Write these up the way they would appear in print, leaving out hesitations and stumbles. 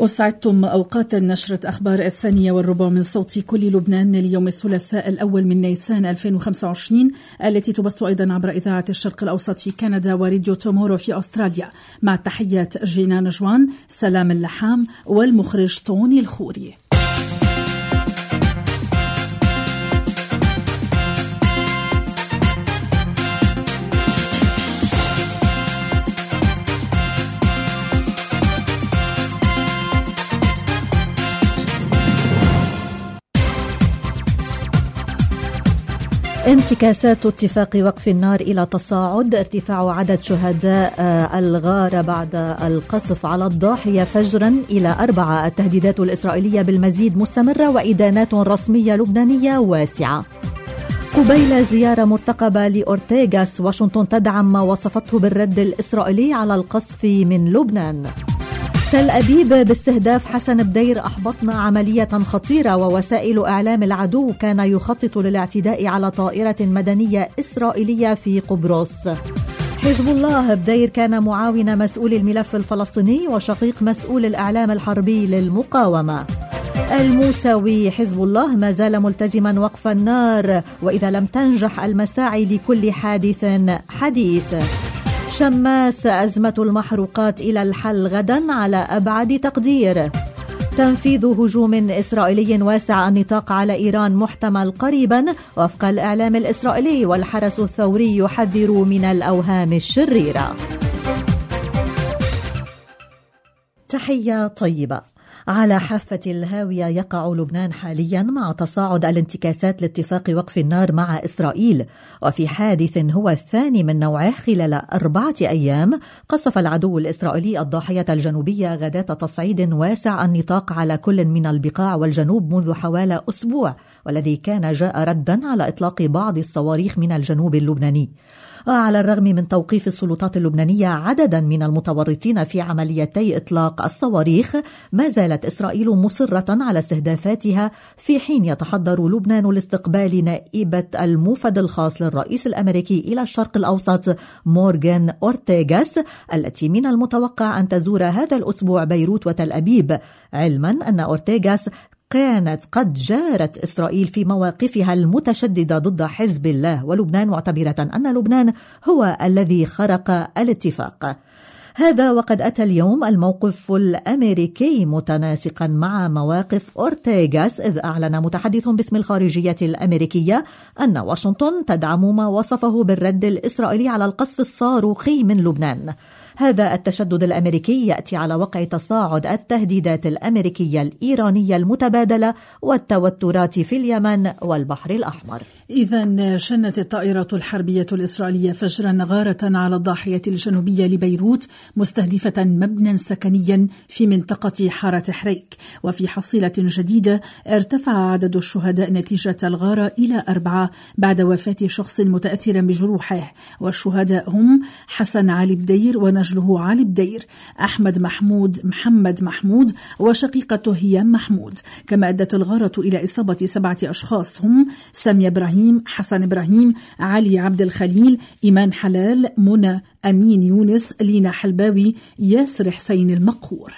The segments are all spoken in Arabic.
أسعدتم أوقات نشرة أخبار 2:15 من صوت كل لبنان ليوم الثلاثاء الأول من نيسان 2025 التي تبث أيضا عبر إذاعة الشرق الأوسط في كندا وراديو تومورو في أستراليا، مع تحيات جينان جوان، سلام اللحام والمخرج طوني الخوري. انتكاسات اتفاق وقف النار إلى تصاعد، ارتفاع عدد شهداء الغارة بعد القصف على الضاحية فجرا إلى 4، التهديدات الإسرائيلية بالمزيد مستمرة وإدانات رسمية لبنانية واسعة. قبيل زيارة مرتقبة لأورتيغاس، واشنطن تدعم ما وصفته بالرد الإسرائيلي على القصف من لبنان. تل أبيب باستهداف حسن بدير، أحبطنا عملية خطيرة، ووسائل إعلام العدو كان يخطط للاعتداء على طائرة مدنية إسرائيلية في قبرص. حزب الله، بدير كان معاون مسؤول الملف الفلسطيني وشقيق مسؤول الإعلام الحربي للمقاومة. الموسوي، حزب الله ما زال ملتزما وقف النار، وإذا لم تنجح المساعي لكل حادث حديث. شماس، أزمة المحروقات إلى الحل غدا على أبعد تقدير. تنفيذ هجوم إسرائيلي واسع النطاق على إيران محتمل قريبا وفق الإعلام الإسرائيلي، والحرس الثوري يحذر من الأوهام الشريرة. تحية طيبة. على حافة الهاوية يقع لبنان حاليا مع تصاعد الانتكاسات لاتفاق وقف النار مع إسرائيل، وفي حادث هو الثاني من نوعه خلال 4 أيام قصف العدو الإسرائيلي الضاحية الجنوبية غداة تصعيد واسع النطاق على كل من البقاع والجنوب منذ حوالي أسبوع، والذي كان جاء ردا على إطلاق بعض الصواريخ من الجنوب اللبناني. على الرغم من توقيف السلطات اللبنانية عددا من المتورطين في عمليتي إطلاق الصواريخ، ما زالت إسرائيل مصرة على استهدافاتها، في حين يتحضر لبنان لاستقبال نائبة الموفد الخاص للرئيس الأمريكي إلى الشرق الأوسط مورغان أورتيغاس، التي من المتوقع أن تزور هذا الأسبوع بيروت وتل أبيب، علما أن أورتيغاس كانت قد جارت إسرائيل في مواقفها المتشددة ضد حزب الله ولبنان، معتبرة أن لبنان هو الذي خرق الاتفاق. هذا وقد أتى اليوم الموقف الأمريكي متناسقا مع مواقف أورتيغاس، إذ أعلن متحدث باسم الخارجية الأمريكية أن واشنطن تدعم ما وصفه بالرد الإسرائيلي على القصف الصاروخي من لبنان. هذا التشدد الأمريكي يأتي على وقع تصاعد التهديدات الأمريكية الإيرانية المتبادلة والتوترات في اليمن والبحر الأحمر. إذن شنت الطائرة الحربية الإسرائيلية فجرا غارة على الضاحية الجنوبية لبيروت، مستهدفة مبنى سكنيا في منطقة حارة حريك. وفي حصيلة جديدة ارتفع عدد الشهداء نتيجة الغارة إلى 4 بعد وفاة شخص متأثر بجروحه، والشهداء هم حسن علي بدير ونجله علي بدير، أحمد محمد محمود وشقيقته هيام محمود. كما أدت الغارة إلى إصابة 7 أشخاص هم سامية إبراهيم، حسن إبراهيم، علي عبد الخليل، إيمان حلال، منى أمين يونس، لينا حلباوي، ياسر حسين المقهور.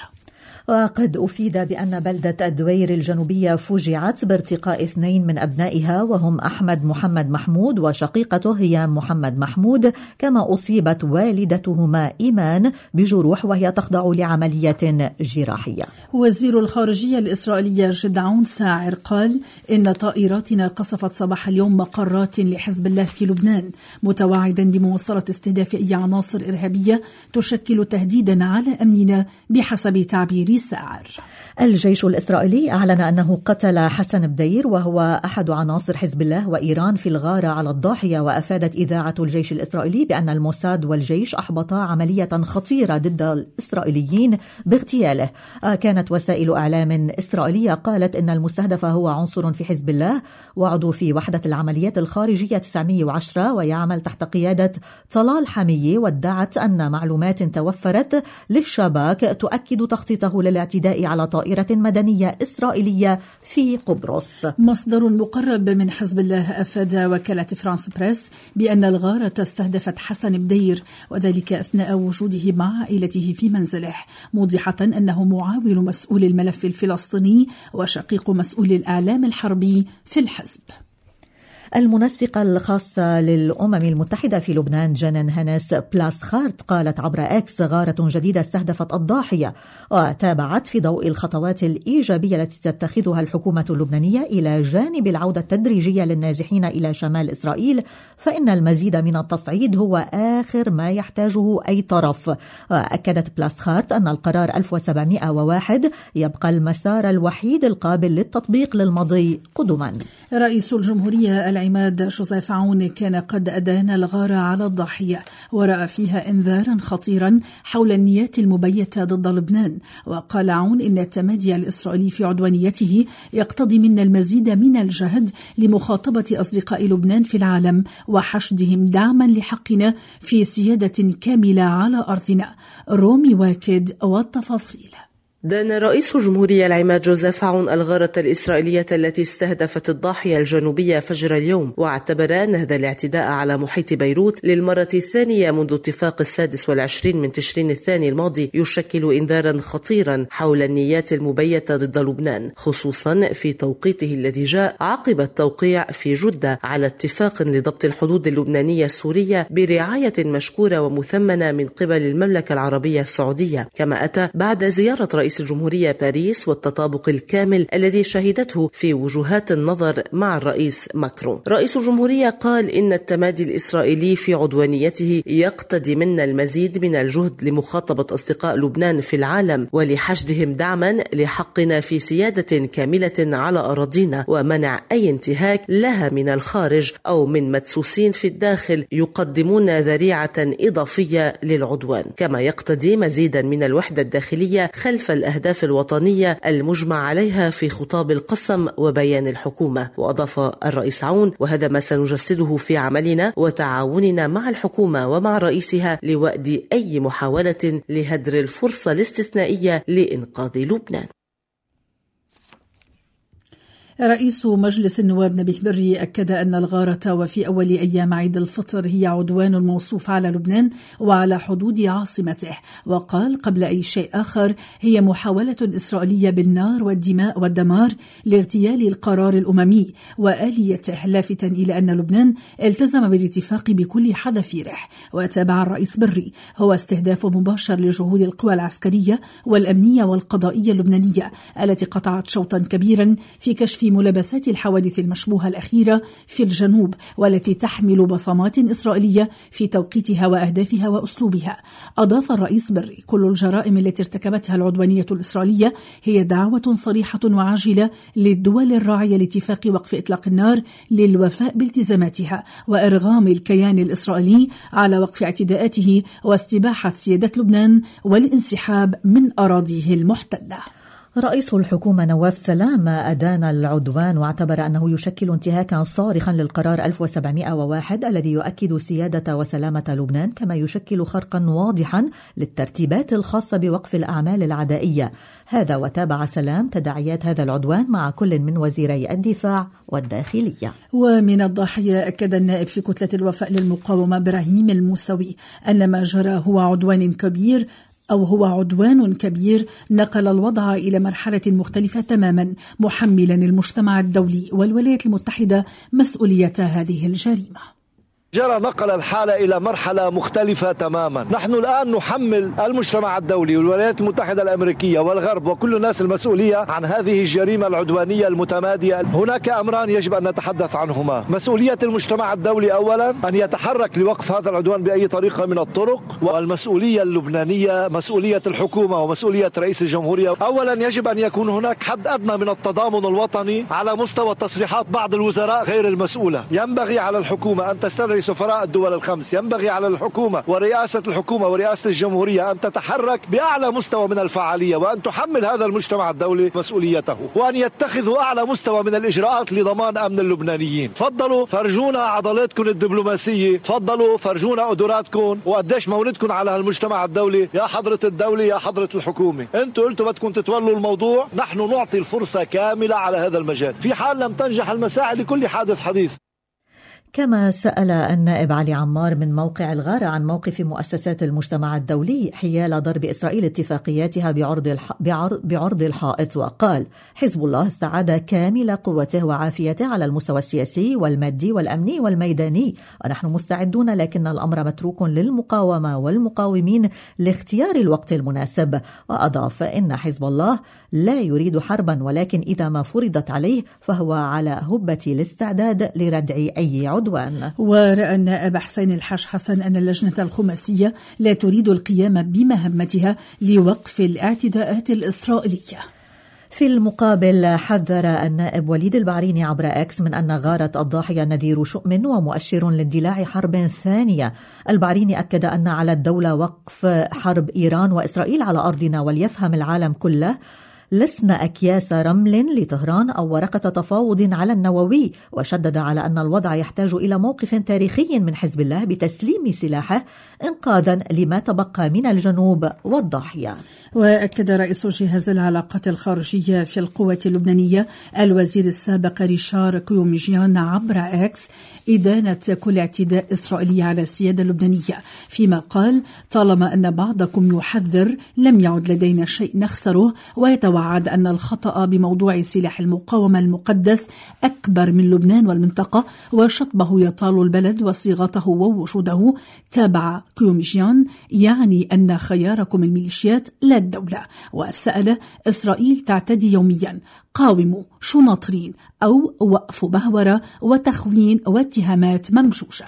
وقد أفيد بأن بلدة الدوير الجنوبية فوجعت بارتقاء 2 من أبنائها، وهم أحمد محمد محمود وشقيقته هيام محمد محمود، كما أصيبت والدتهما إيمان بجروح وهي تخضع لعملية جراحية. وزير الخارجية الإسرائيلية جدعون ساعر قال إن طائراتنا قصفت صباح اليوم مقرات لحزب الله في لبنان، متوعدا بمواصلة استهداف أي عناصر إرهابية تشكل تهديدا على أمننا بحسب تعبير ساعر. الجيش الإسرائيلي أعلن أنه قتل حسن بدير، وهو أحد عناصر حزب الله وإيران في الغارة على الضاحية. وأفادت إذاعة الجيش الإسرائيلي بأن الموساد والجيش أحبطا عملية خطيرة ضد الإسرائيليين باغتياله. كانت وسائل إعلام إسرائيلية قالت إن المستهدف هو عنصر في حزب الله وعضو في وحدة العمليات الخارجية 910 ويعمل تحت قيادة طلال حمية، وادعت أن معلومات توفرت للشباك تؤكد تخطيطه للاعتداء على طائرة مدنية إسرائيلية في قبرص. مصدر مقرب من حزب الله أفاد وكالة فرانس بريس بأن الغارة استهدفت حسن بدير، وذلك أثناء وجوده مع عائلته في منزله، موضحة أنه معاون مسؤول الملف الفلسطيني وشقيق مسؤول الإعلام الحربي في الحزب. المنسقة الخاصة للأمم المتحدة في لبنان جانن هانس بلاسخارت قالت عبر إكس: غارة جديدة استهدفت الضاحية، وتابعت في ضوء الخطوات الإيجابية التي تتخذها الحكومة اللبنانية إلى جانب العودة التدريجية للنازحين إلى شمال إسرائيل، فإن المزيد من التصعيد هو آخر ما يحتاجه أي طرف. وأكدت بلاسخارت أن القرار 1701 يبقى المسار الوحيد القابل للتطبيق للمضي قدما. رئيس الجمهورية العماد جوزيف عون كان قد أدان الغارة على الضاحية، ورأى فيها إنذارا خطيرا حول النيات المبيتة ضد لبنان. وقال عون إن التمادي الإسرائيلي في عدوانيته يقتضي منا المزيد من الجهد لمخاطبة أصدقاء لبنان في العالم وحشدهم دعما لحقنا في سيادة كاملة على أرضنا. رومي واكد والتفاصيل. دان رئيس الجمهورية العماد جوزيف عون الغارة الإسرائيلية التي استهدفت الضاحية الجنوبية فجر اليوم، واعتبر أن هذا الاعتداء على محيط بيروت للمرة الثانية منذ اتفاق 26 من تشرين الثاني الماضي يشكل إنذارا خطيرا حول النيات المبيتة ضد لبنان، خصوصا في توقيته الذي جاء عقب التوقيع في جدة على اتفاق لضبط الحدود اللبنانية السورية برعاية مشكورة ومثمنة من قبل المملكة العربية السعودية، كما أتى بعد زيارة رئيس الجمهورية باريس والتطابق الكامل الذي شهدته في وجهات النظر مع الرئيس ماكرون. رئيس الجمهورية قال إن التمادي الإسرائيلي في عدوانيته يقتضي منا المزيد من الجهد لمخاطبة أصدقاء لبنان في العالم ولحشدهم دعما لحقنا في سيادة كاملة على أراضينا، ومنع أي انتهاك لها من الخارج أو من مدسوسين في الداخل يقدمون ذريعة إضافية للعدوان، كما يقتضي مزيدا من الوحدة الداخلية خلف الأهداف الوطنية المجمع عليها في خطاب القسم وبيان الحكومة. وأضاف الرئيس عون: وهذا ما سنجسده في عملنا وتعاوننا مع الحكومة ومع رئيسها لوأد أي محاولة لهدر الفرصة الاستثنائية لإنقاذ لبنان. رئيس مجلس النواب نبيه بري أكد أن الغارة وفي أول أيام عيد الفطر هي عدوان موصوف على لبنان وعلى حدود عاصمته، وقال قبل أي شيء آخر هي محاولة إسرائيلية بالنار والدماء والدمار لاغتيال القرار الأممي وآليته، لافتا إلى أن لبنان التزم بالاتفاق بكل حذافيره. وتابع الرئيس بري: هو استهداف مباشر لجهود القوى العسكرية والأمنية والقضائية اللبنانية التي قطعت شوطا كبيرا في كشف ملابسات الحوادث المشبوهة الأخيرة في الجنوب، والتي تحمل بصمات إسرائيلية في توقيتها وأهدافها وأسلوبها. أضاف الرئيس بري: كل الجرائم التي ارتكبتها العدوانية الإسرائيلية هي دعوة صريحة وعاجلة للدول الراعية لاتفاق وقف إطلاق النار للوفاء بالتزاماتها وإرغام الكيان الإسرائيلي على وقف اعتداءاته واستباحة سيادة لبنان والانسحاب من أراضيه المحتلة. رئيس الحكومة نواف سلام أدان العدوان واعتبر أنه يشكل انتهاكا صارخا للقرار 1701 الذي يؤكد سيادة وسلامة لبنان، كما يشكل خرقا واضحا للترتيبات الخاصة بوقف الأعمال العدائية. هذا وتابع سلام تداعيات هذا العدوان مع كل من وزيري الدفاع والداخلية. ومن الضاحية أكد النائب في كتلة الوفاء للمقاومة إبراهيم الموسوي أن ما جرى هو عدوان كبير نقل الوضع إلى مرحلة مختلفة تماما، محملا المجتمع الدولي والولايات المتحدة مسؤولية هذه الجريمة. جرى نقل الحالة إلى مرحلة مختلفة تماما. نحن الآن نحمل المجتمع الدولي والولايات المتحدة الأمريكية والغرب وكل الناس المسؤولية عن هذه الجريمة العدوانية المتمادية. هناك أمران يجب أن نتحدث عنهما: مسؤولية المجتمع الدولي أولا أن يتحرك لوقف هذا العدوان بأي طريقة من الطرق، والمسؤولية اللبنانية مسؤولية الحكومة ومسؤولية رئيس الجمهورية. أولا يجب أن يكون هناك حد أدنى من التضامن الوطني على مستوى تصريحات بعض الوزراء غير المسؤولة. ينبغي على الحكومة أن تستدعي لسفراء الدول الخمس. ينبغي على الحكومة ورئاسة الحكومة ورئاسة الجمهورية أن تتحرك بأعلى مستوى من الفعالية، وأن تحمل هذا المجتمع الدولي مسؤوليته، وأن يتخذوا أعلى مستوى من الإجراءات لضمان أمن اللبنانيين. تفضلوا فرجونا عضلاتكم الدبلوماسية، تفضلوا فرجونا قدراتكم وقديش موردكم على هالمجتمع الدولي. يا حضرة الدولة يا حضرة الحكومة، انتوا قلتوا بدكم تتولوا الموضوع، نحن نعطي الفرصة كاملة على هذا المجال. في حال لم تنجح المساعي لكل حادث حديث. كما سأل النائب علي عمار من موقع الغارة عن موقف مؤسسات المجتمع الدولي حيال ضرب إسرائيل اتفاقياتها بعرض الحائط، وقال: حزب الله استعاد كامل قوته وعافيته على المستوى السياسي والمادي والأمني والميداني، ونحن مستعدون، لكن الأمر متروك للمقاومة والمقاومين لاختيار الوقت المناسب. وأضاف: إن حزب الله لا يريد حربا، ولكن إذا ما فرضت عليه فهو على هبة الاستعداد لردع أي عدوان. ورأى النائب حسين الحاج حسن أن اللجنة الخماسية لا تريد القيام بمهمتها لوقف الاعتداءات الإسرائيلية. في المقابل حذر النائب وليد البعريني عبر اكس من أن غارة الضاحية نذير شؤم ومؤشر لاندلاع حرب ثانية. البعريني أكد أن على الدولة وقف حرب إيران وإسرائيل على أرضنا، وليفهم العالم كله لسنا أكياس رمل لطهران أو ورقة تفاوض على النووي، وشدد على أن الوضع يحتاج إلى موقف تاريخي من حزب الله بتسليم سلاحه إنقاذا لما تبقى من الجنوب والضاحية. وأكد رئيس جهاز العلاقات الخارجية في القوات اللبنانية الوزير السابق ريشار كيوميجيان عبر اكس إدانة كل اعتداء إسرائيلي على السيادة اللبنانية، فيما قال: طالما أن بعضكم يحذر لم يعد لدينا شيء نخسره، ويتوعد أن الخطأ بموضوع سلاح المقاومة المقدس أكبر من لبنان والمنطقة، وشطبه يطال البلد وصيغته ووجوده. تابع كيوميجيان: يعني أن خياركم الميليشيات لا الدولة. وسأل: إسرائيل تعتدي يوميا، قاوموا شو ناطرين؟ أو وقفوا بهورة وتخوين واتهامات ممشوشة.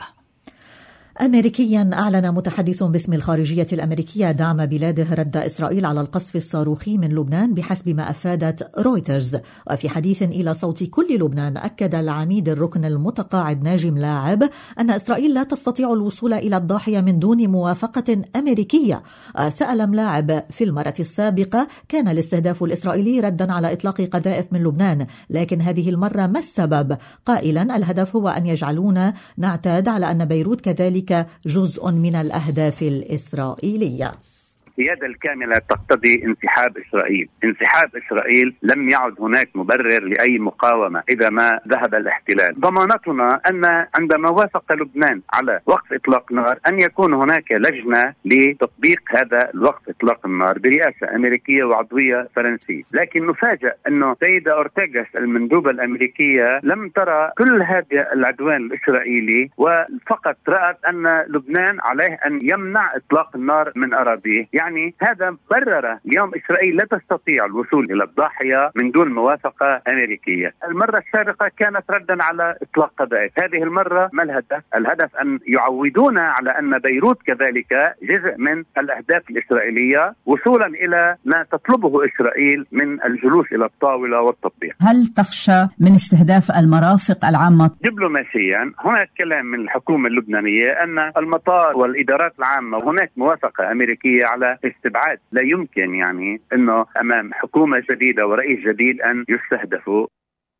أمريكيا أعلن متحدث باسم الخارجية الأمريكية دعم بلاده رد إسرائيل على القصف الصاروخي من لبنان بحسب ما أفادت رويترز. وفي حديث إلى صوت كل لبنان أكد العميد الركن المتقاعد ناجم لاعب أن إسرائيل لا تستطيع الوصول إلى الضاحية من دون موافقة أمريكية. سأل ملاعب: في المرة السابقة كان الاستهداف الإسرائيلي ردا على إطلاق قذائف من لبنان، لكن هذه المرة ما السبب؟ قائلا: الهدف هو أن يجعلونا نعتاد على أن بيروت كذلك جزء من الأهداف الإسرائيلية. السيادة الكاملة تقتضي انسحاب إسرائيل. انسحاب إسرائيل لم يعد هناك مبرر لأي مقاومة إذا ما ذهب الاحتلال. ضمانتنا أن عندما وافق لبنان على وقف إطلاق نار أن يكون هناك لجنة لتطبيق هذا الوقف إطلاق النار برئاسة أمريكية وعضوية فرنسية. لكن نفاجأ أنه سيدة أورتيغاس المندوبة الأمريكية لم ترى كل هذا العدوان الإسرائيلي، وفقط رأت أن لبنان عليه أن يمنع إطلاق النار من أراضيه. يعني هذا برر اليوم إسرائيل لا تستطيع الوصول إلى الضاحية من دون موافقة أمريكية. المرة السابقة كانت ردا على إطلاق قذائف، هذه المرة ما الهدف؟ الهدف أن يعودونا على أن بيروت كذلك جزء من الأهداف الإسرائيلية، وصولا إلى ما تطلبه إسرائيل من الجلوس إلى الطاولة والتطبيق. هل تخشى من استهداف المرافق العامة؟ دبلوماسيا هناك كلام من الحكومة اللبنانية أن المطار والإدارات العامة هناك موافقة أمريكية على استبعاد. لا يمكن يعني أنه أمام حكومة جديدة ورئيس جديد أن يستهدفوا.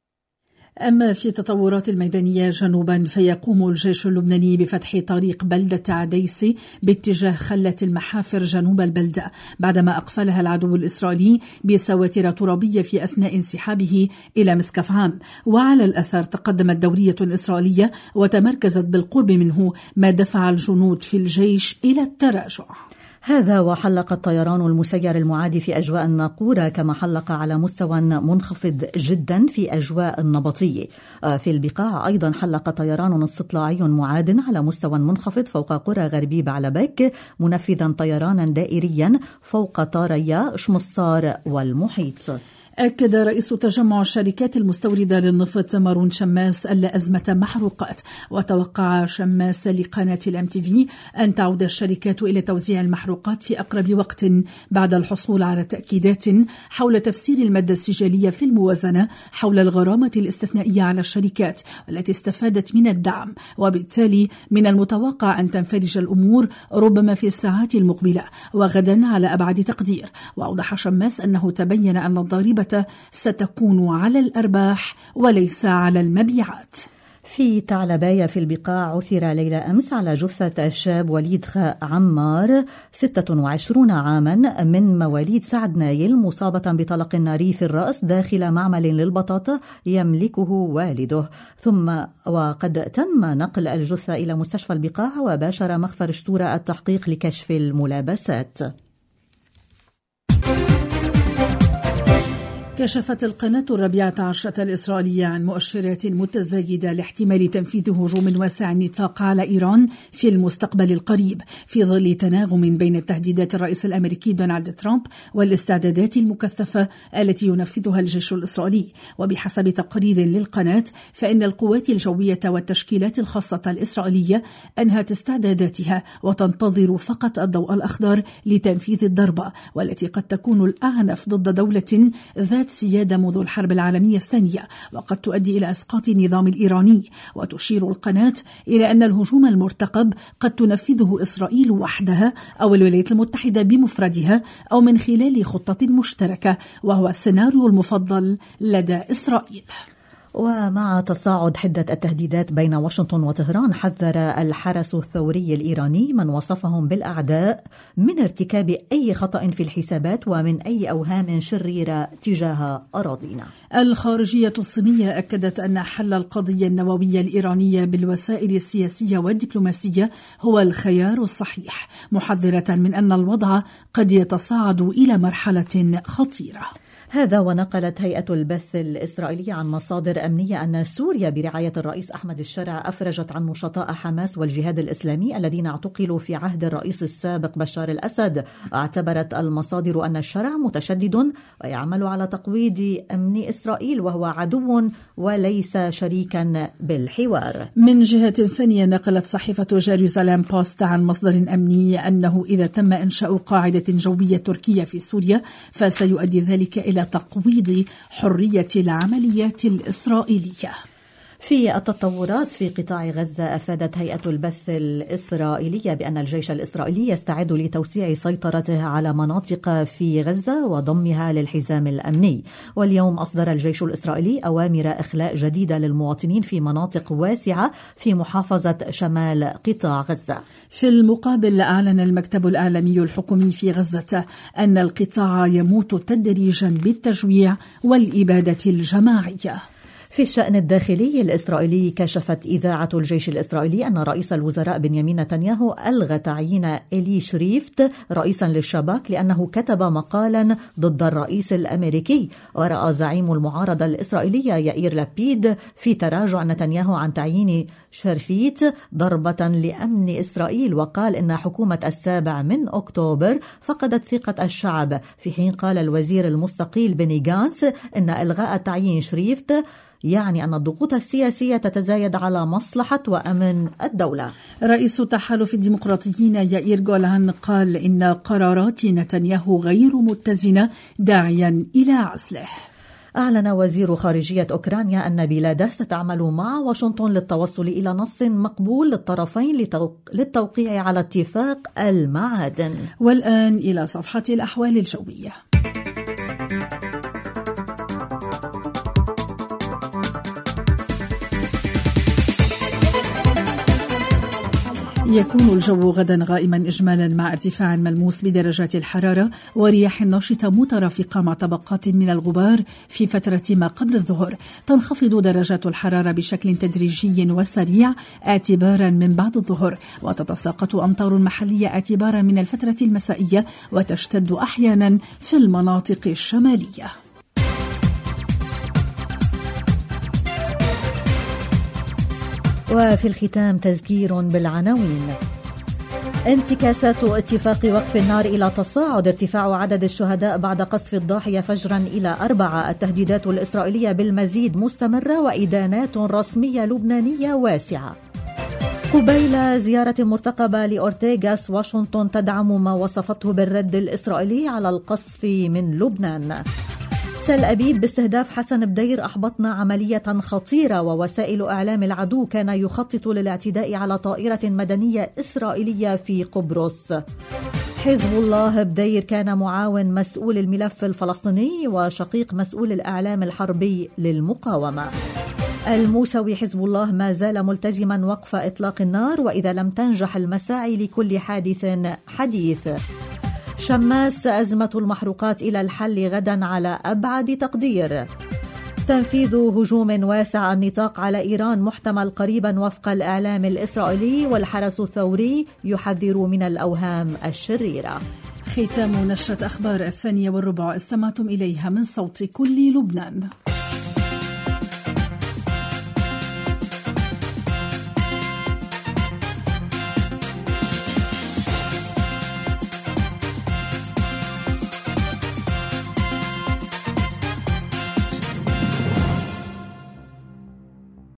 أما في التطورات الميدانية جنوبا، فيقوم الجيش اللبناني بفتح طريق بلدة عديسي باتجاه خلة المحافر جنوب البلدة، بعدما أقفلها العدو الإسرائيلي بسواتر ترابية في أثناء انسحابه إلى مسقف عام. وعلى الأثر تقدمت دورية إسرائيلية وتمركزت بالقرب منه، ما دفع الجنود في الجيش إلى التراجع. هذا وحلق الطيران المسير المعادي في أجواء الناقورة، كما حلق على مستوى منخفض جدا في أجواء النبطية. في البقاع أيضا حلق طيران استطلاعي معاد على مستوى منخفض فوق قرى غربي بعلبك، منفذا طيرانا دائريا فوق طاريا شمصار والمحيط. أكد رئيس تجمع الشركات المستوردة للنفط مارون شماس أن أزمة محروقات، وتوقع شماس لقناة الMTV أن تعود الشركات إلى توزيع المحروقات في أقرب وقت بعد الحصول على تأكيدات حول تفسير المادة السجلية في الموازنة حول الغرامة الاستثنائية على الشركات والتي استفادت من الدعم، وبالتالي من المتوقع أن تنفرج الأمور ربما في الساعات المقبلة وغدا على أبعد تقدير. وأوضح شماس أنه تبين أن الضريبة ستكون على الأرباح وليس على المبيعات. في تعلباية في البقاع عثر ليلة أمس على جثة الشاب وليد خاء عمار 26 عاما من مواليد سعد نايل مصابة بطلق ناري في الرأس داخل معمل للبطاطا يملكه والده، ثم وقد تم نقل الجثة إلى مستشفى البقاع وباشر مخفر شتورة التحقيق لكشف الملابسات. كشفت القناة 14 الإسرائيلية عن مؤشرات متزايدة لاحتمال تنفيذ هجوم واسع النطاق على إيران في المستقبل القريب، في ظل تناغم بين تهديدات الرئيس الأمريكي دونالد ترامب والاستعدادات المكثفة التي ينفذها الجيش الإسرائيلي. وبحسب تقرير للقناة فإن القوات الجوية والتشكيلات الخاصة الإسرائيلية أنهت استعداداتها وتنتظر فقط الضوء الأخضر لتنفيذ الضربة، والتي قد تكون الأعنف ضد دولة ذات سيادة منذ الحرب العالمية الثانية وقد تؤدي إلى إسقاط النظام الإيراني. وتشير القناة إلى أن الهجوم المرتقب قد تنفذه إسرائيل وحدها أو الولايات المتحدة بمفردها أو من خلال خطة مشتركة، وهو السيناريو المفضل لدى إسرائيل. ومع تصاعد حدة التهديدات بين واشنطن وطهران، حذر الحرس الثوري الإيراني من وصفهم بالأعداء من ارتكاب أي خطأ في الحسابات ومن أي أوهام شريرة تجاه أراضينا. الخارجية الصينية أكدت أن حل القضية النووية الإيرانية بالوسائل السياسية والدبلوماسية هو الخيار الصحيح، محذرة من أن الوضع قد يتصاعد إلى مرحلة خطيرة. هذا ونقلت هيئة البث الإسرائيلية عن مصادر أمنية أن سوريا برعاية الرئيس أحمد الشرع أفرجت عن نشطاء حماس والجهاد الإسلامي الذين اعتقلوا في عهد الرئيس السابق بشار الأسد. اعتبرت المصادر أن الشرع متشدد ويعمل على تقويض أمن إسرائيل وهو عدو وليس شريكا بالحوار. من جهة ثانية نقلت صحيفة جيروزاليم بوست عن مصدر أمني أنه إذا تم إنشاء قاعدة جوية تركية في سوريا فسيؤدي ذلك إلى تقويض حرية العمليات الإسرائيلية. في التطورات في قطاع غزة، أفادت هيئة البث الإسرائيلية بأن الجيش الإسرائيلي يستعد لتوسيع سيطرته على مناطق في غزة وضمها للحزام الأمني. واليوم أصدر الجيش الإسرائيلي أوامر إخلاء جديدة للمواطنين في مناطق واسعة في محافظة شمال قطاع غزة. في المقابل، أعلن المكتب الإعلامي الحكومي في غزة أن القطاع يموت تدريجا بالتجويع والإبادة الجماعية. في الشأن الداخلي الإسرائيلي، كشفت إذاعة الجيش الإسرائيلي أن رئيس الوزراء بنيامين نتنياهو ألغى تعيين إلي شريفت رئيسا للشباك لأنه كتب مقالا ضد الرئيس الأمريكي. ورأى زعيم المعارضة الإسرائيلية يائير لابيد في تراجع نتنياهو عن تعيين شرفيت ضربة لأمن إسرائيل، وقال إن حكومة 7 أكتوبر فقدت ثقة الشعب، في حين قال الوزير المستقيل بني غانتس إن إلغاء تعيين شريفت يعني أن الضغوط السياسية تتزايد على مصلحة وأمن الدولة. رئيس تحالف الديمقراطيين يائير جولان قال إن قرارات نتنياهو غير متزنة داعيا إلى عزله. أعلن وزير خارجية أوكرانيا أن بلاده ستعمل مع واشنطن للتوصل إلى نص مقبول للطرفين للتوقيع على اتفاق المعادن. والآن إلى صفحة الأحوال الجوية. يكون الجو غدا غائما إجمالا مع ارتفاع ملموس بدرجات الحرارة ورياح نشطة مترافقة مع طبقات من الغبار في فترة ما قبل الظهر. تنخفض درجات الحرارة بشكل تدريجي وسريع اعتبارا من بعد الظهر، وتتساقط أمطار محلية اعتبارا من الفترة المسائية، وتشتد أحيانا في المناطق الشمالية. وفي الختام تذكير بالعناوين. انتكاسات اتفاق وقف النار إلى تصاعد، ارتفاع عدد الشهداء بعد قصف الضاحية فجرا إلى 4، التهديدات الإسرائيلية بالمزيد مستمرة، وإدانات رسمية لبنانية واسعة. قبيل زيارة مرتقبة لأورتيغاس، واشنطن تدعم ما وصفته بالرد الإسرائيلي على القصف من لبنان. تل أبيب باستهداف حسن بدير، أحبطنا عملية خطيرة، ووسائل إعلام العدو كان يخطط للاعتداء على طائرة مدنية إسرائيلية في قبرص. حزب الله بدير كان معاون مسؤول الملف الفلسطيني وشقيق مسؤول الإعلام الحربي للمقاومة. الموسوي حزب الله ما زال ملتزما وقف إطلاق النار، وإذا لم تنجح المساعي لكل حادث حديث. شماس، أزمة المحروقات إلى الحل غدا على أبعد تقدير. تنفيذ هجوم واسع النطاق على إيران محتمل قريبا وفق الإعلام الإسرائيلي، والحرس الثوري يحذر من الأوهام الشريرة. ختام نشرة أخبار 2:15 استمعتم إليها من صوت كل لبنان.